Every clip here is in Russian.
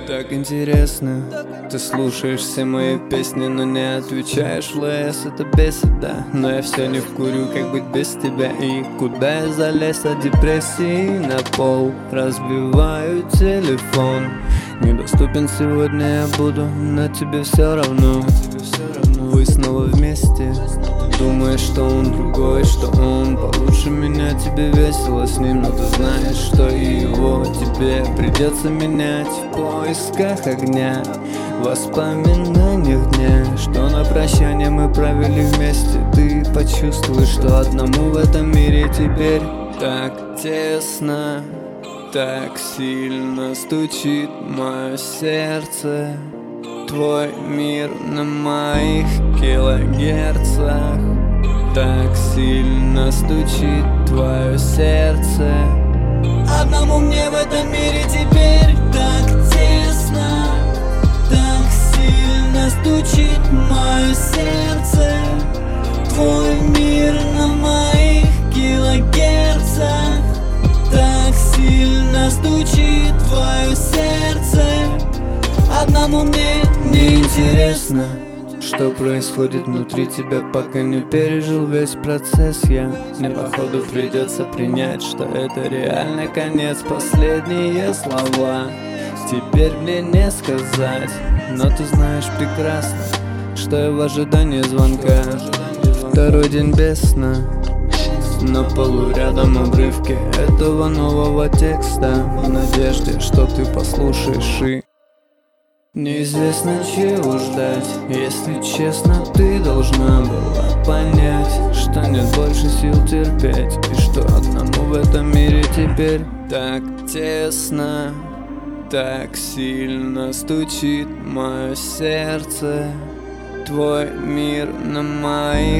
Так интересно, ты слушаешь все мои песни, но не отвечаешь в ЛС, это бесит, да. Но я все не вкурю, как быть без тебя. И куда я залез от депрессии? На пол разбиваю телефон. Недоступен сегодня я буду, но тебе все равно. Вы снова вместе. Думаешь, что он другой, что он получше меня. Тебе весело с ним, но ты знаешь, что и его тебе придется менять. В поисках огня, в воспоминаниях дня, что на прощание мы провели вместе. Ты почувствуешь, что одному в этом мире теперь так тесно. Так сильно стучит мое сердце. Твой мир на моих килогерцах. Так сильно стучит твое сердце. Одному мне в этом мире теперь так тесно. Так сильно стучит мое сердце. Твой мир на моих килогерцах. Так сильно стучит твое сердце. Одному мне не интересно, что происходит внутри тебя, пока не пережил весь процесс я. Мне походу придется принять, что это реально конец. Последние слова теперь мне не сказать, но ты знаешь прекрасно, что я в ожидании звонка. Второй день без сна, на полу рядом обрывки этого нового текста, в надежде, что ты послушаешь и неизвестно, чего ждать. Если честно, ты должна была понять, что нет больше сил терпеть, и что одному в этом мире теперь так тесно. Так сильно стучит мое сердце. Твой мир на моих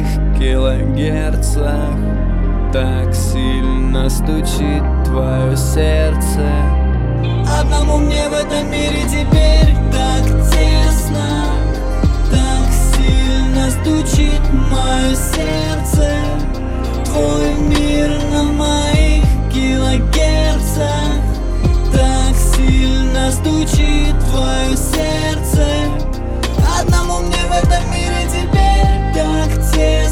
килогерцах. Так сильно стучит твое сердце. Одному мне в этом мире теперь так тесно. Так сильно стучит мое сердце. Твой мир на моих килогерцах. Так сильно стучит твое сердце. Одному мне в этом мире теперь так тесно.